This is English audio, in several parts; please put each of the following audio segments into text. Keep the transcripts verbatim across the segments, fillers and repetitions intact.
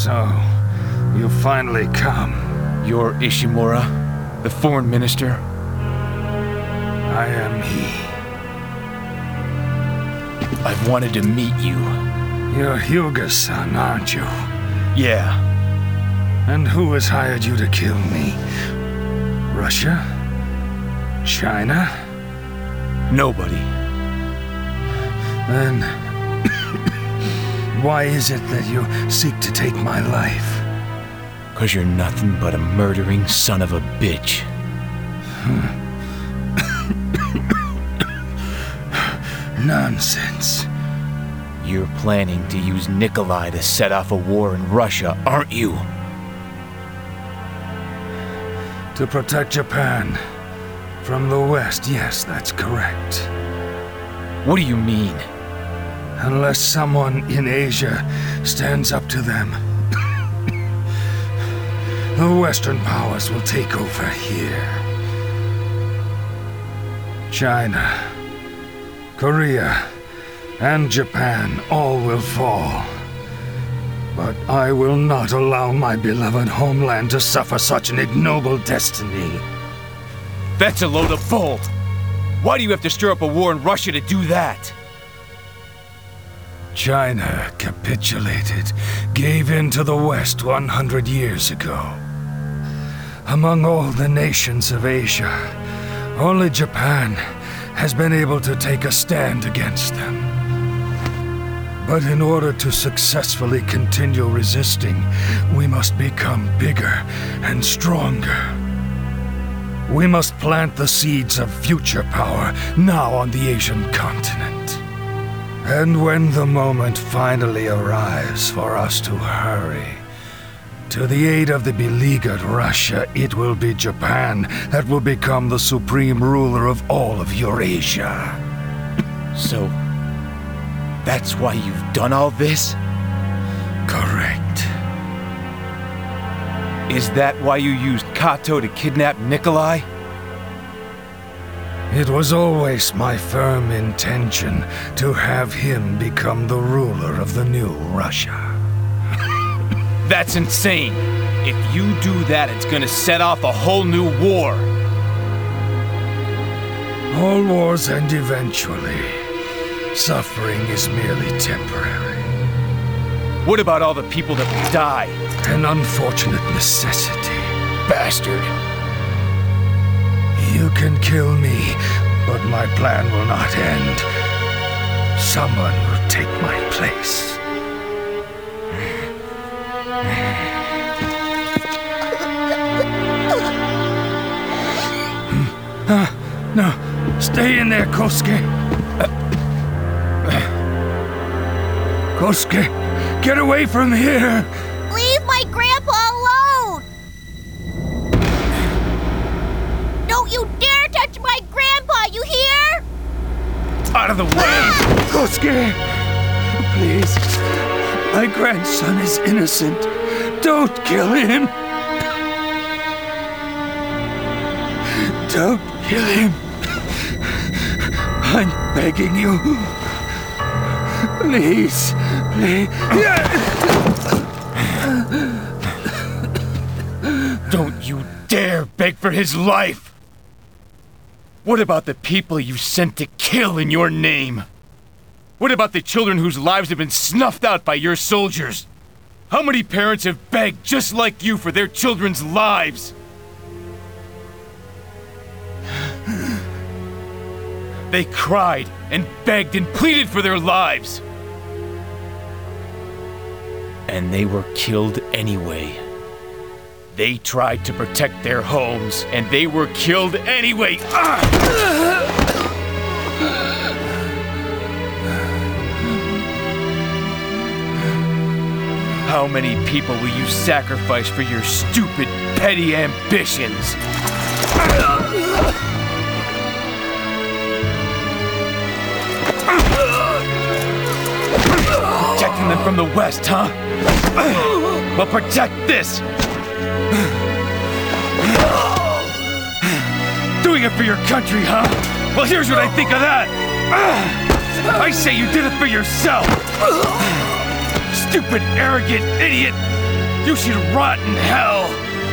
So, you finally come. You're Ishimura, the foreign minister? I am he. I've wanted to meet you. You're Hyuga's son, aren't you? Yeah. And who has hired you to kill me? Russia? China? Nobody. Then, why is it that you seek to take my life? Cause you're nothing but a murdering son of a bitch. Nonsense. You're planning to use Nikolai to set off a war in Russia, aren't you? To protect Japan from the West, yes, that's correct. What do you mean? Unless someone in Asia stands up to them, the Western powers will take over here. China, Korea, and Japan all will fall. But I will not allow my beloved homeland to suffer such an ignoble destiny. That's a load of bull! Why do you have to stir up a war in Russia to do that? China capitulated, gave in to the West one hundred years ago. Among all the nations of Asia, only Japan has been able to take a stand against them. But in order to successfully continue resisting, we must become bigger and stronger. We must plant the seeds of future power now on the Asian continent. And when the moment finally arrives for us to hurry, to the aid of the beleaguered Russia, it will be Japan that will become the supreme ruler of all of Eurasia. So, that's why you've done all this? Correct. Is that why you used Kato to kidnap Nikolai? It was always my firm intention to have him become the ruler of the new Russia. That's insane! If you do that, it's gonna set off a whole new war! All wars end eventually. Suffering is merely temporary. What about all the people that will die? An unfortunate necessity. Bastard! You can kill me, but my plan will not end. Someone will take my place. Uh, no, stay in there, Kosuke. Uh, Kosuke, get away from here! Leave my grandpa alone! Don't you dare touch my grandpa, you hear? Out of the way! Kosuke! Please. My grandson is innocent. Don't kill him. Don't kill him. I'm begging you. Please. Please. Don't you dare beg for his life! What about the people you sent to kill in your name? What about the children whose lives have been snuffed out by your soldiers? How many parents have begged just like you for their children's lives? They cried and begged and pleaded for their lives. And they were killed anyway. They tried to protect their homes, and they were killed anyway. Ah! How many people will you sacrifice for your stupid, petty ambitions? Protecting them from the West, huh? Well, protect this! Doing it for your country, huh? Well, here's what I think of that! I say you did it for yourself! Stupid, arrogant idiot! You should rot in hell!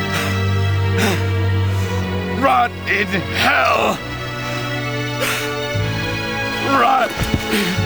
Rot in hell! Rot